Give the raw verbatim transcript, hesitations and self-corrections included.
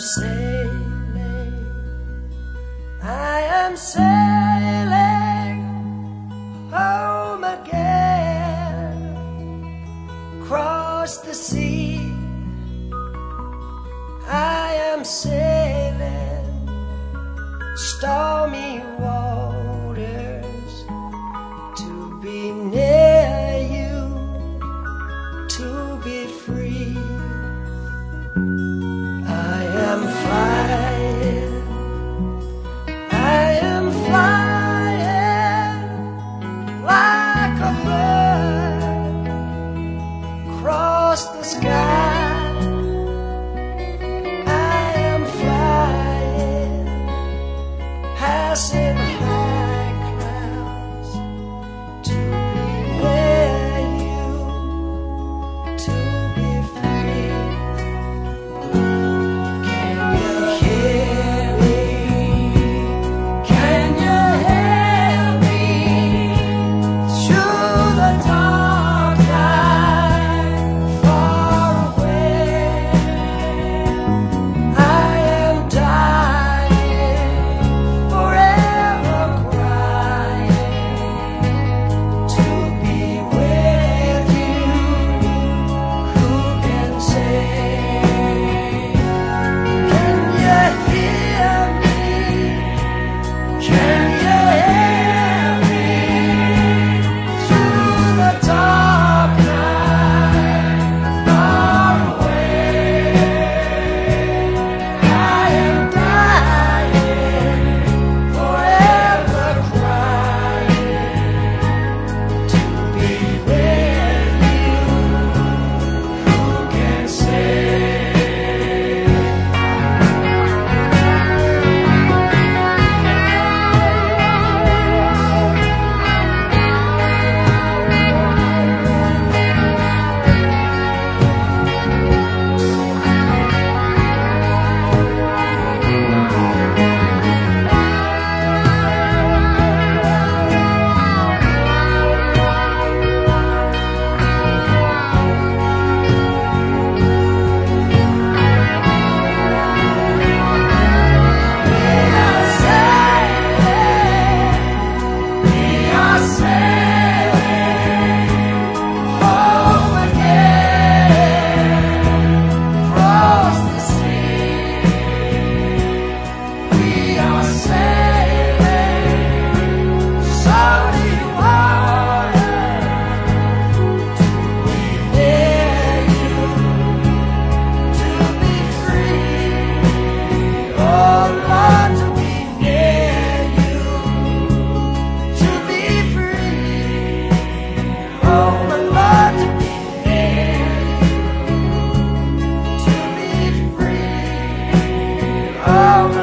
sailing, I am sailing home again, across the sea. I am sailing stormy waters to be near you, to be free. I am flying, I am flying like a bird across the sky. I am flying, passing high clouds to be near you, to be free. Can you hear me? Can you hear me? Through the dark night, far away. I am dying, forever crying, to be with you. Who can say? Can you hear me? Can you hear me? Through the dark night, far away. I am dying, forever crying, to be with you. Who can say? Oh,